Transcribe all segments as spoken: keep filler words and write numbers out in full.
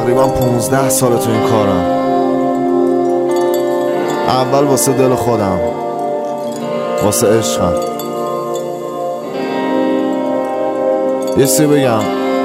تقریبا پونزده سال تو این کارم. اول واسه دل خودم، واسه عشقم. یه چیزی بگم،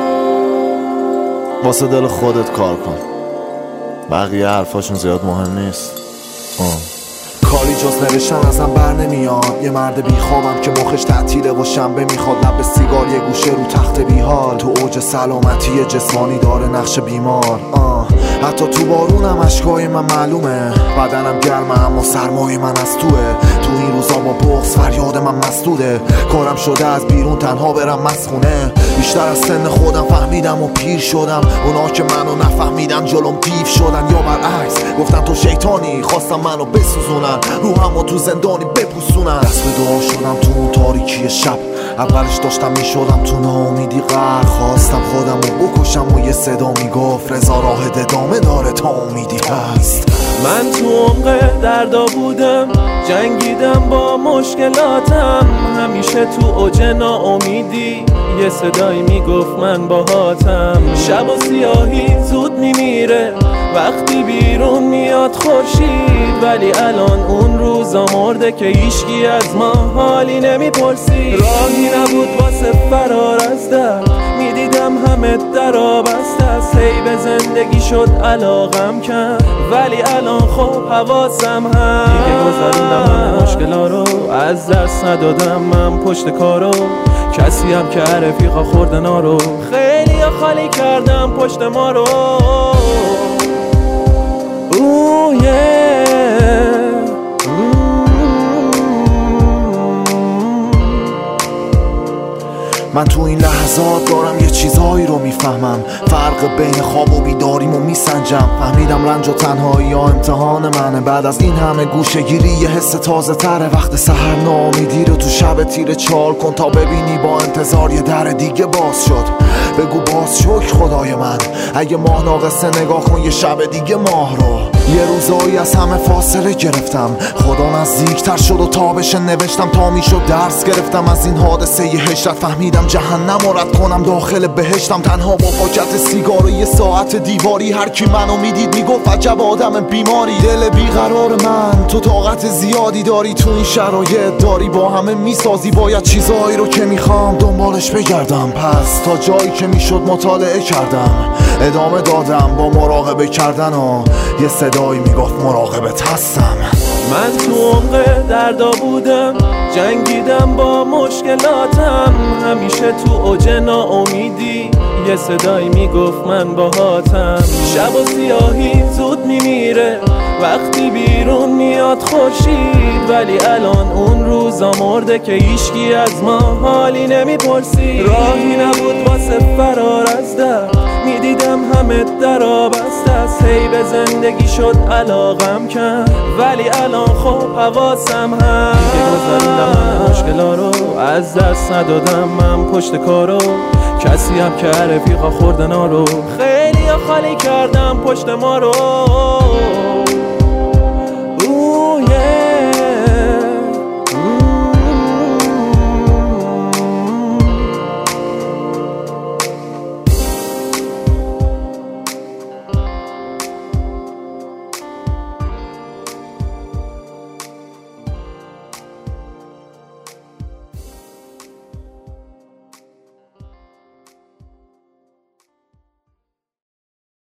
واسه دل خودت کار کن، بقیه حرفاشون زیاد مهم نیست. آه. کاری جز نوشتن ازم بر نمیاد. یه مرد بیخوابم که مخش تعطیله و شنبه میخواد. لب سیگار یه گوشه رو تخت بیحال، تو اوج سلامتی جسمانی داره نقش بیمار. آه. حتی تو بارونم اشکای من معلومه. بدنم گرمه اما سرمایه من از توه. تو این روزا با بغض فریاد من مسدوده. کارم شده از بیرون تنها برم مسخونه. بیشتر از سن خودم فهمیدم و پیر شدم. اونا که منو نفهمیدن جلوم دیو شدن، یا برعکس گفتن تو شیطانی، خواستم منو بسوزونن، روحمو تو زندانی بپوسونن. دست به دعا شدم تو اون تاریکی شب. اولش داشتم میشدم تو ناامیدی غرق. خواستم خودم رو بکشم و یه صدا میگفت رضا راه ادامه داره تا امیدی هست. من تو عمق دردا بودم، جنگیدم با مشکلاتم. همیشه تو اوج ناامیدی یه صدایی میگفت من باهاتم. شب و سیاهی زود میمیره وقتی بیرون میاد خورشید، ولی الان اون روزا مرده که هیچکی از ما حالی نمیپرسی. راهی نبود واسه فرار از درد، میدیدم همه درا بسته است. هی به زندگی شد علاقم کم، ولی الان خب حواسم هم. دیگه گذروندم همه مشکلا رو، از دست ندادم من پشت کارو. کسی هم که رفیقا خوردن ها رو، خیلی خالی کردم پشت ما رو. Ooh, yeah. من تو این لحظات دارم یه چیزهایی رو میفهمم. فرق بین خواب و بیداریمو میسنجم. فهمیدم رنج و تنهایی ها امتحان منه. بعد از این همه گوشه گیری یه حس تازه تره. وقت سحر ناامیدی رو تو شب تیره چال کن تا ببینی با انتظار یه در دیگه باز شد. بگو باز شکر خدای من، اگه ماه ناقصه نگاه کن یه شب دیگه ماه رو. یه روزایی از همه فاصله گرفتم، خدا نزدیکتر شد و تابش نوشتم تا میشد درس گرفتم از این حادثه یه هشت. فهمیدم جهنم و رد کنم داخل بهشتم. تنها با پاکت سیگار و یه ساعت دیواری، هر کی منو میدید میگفت عجب آدم بیماری. دل بیقرار من، تو طاقت زیادی داری، تو این شرایط داری با همه میسازی. باید چیزایی رو که میخوام دنبالش بگردم. پس تا جایی که میشد مطالعه کردم، ادامه دادم با مراقبه کردن و یه صدایی میگفت مراقبت هستم. من تو عمق دردا بودم، جنگیدم با مشکلاتم. همیشه تو اوج ناامیدی یه صدایی میگفت من باهاتم. شب و سیاهی زود میمیره وقتی بیرون میاد خورشید، ولی الان اون روزا مرده که هیچکی از ما حالی نمیپرسی. راهی نبود واسه فرار از درد، میدیدم همه درا بسته است. هی به زندگی شد علاقم کم، ولی الان خب حواسم هم. دیگه گذروندم همه مشکلا رو، از دست ندادم من پشت کارو. کسی هم که رفیقا خوردن ها رو، خیلی خالی کردم پشت ما رو.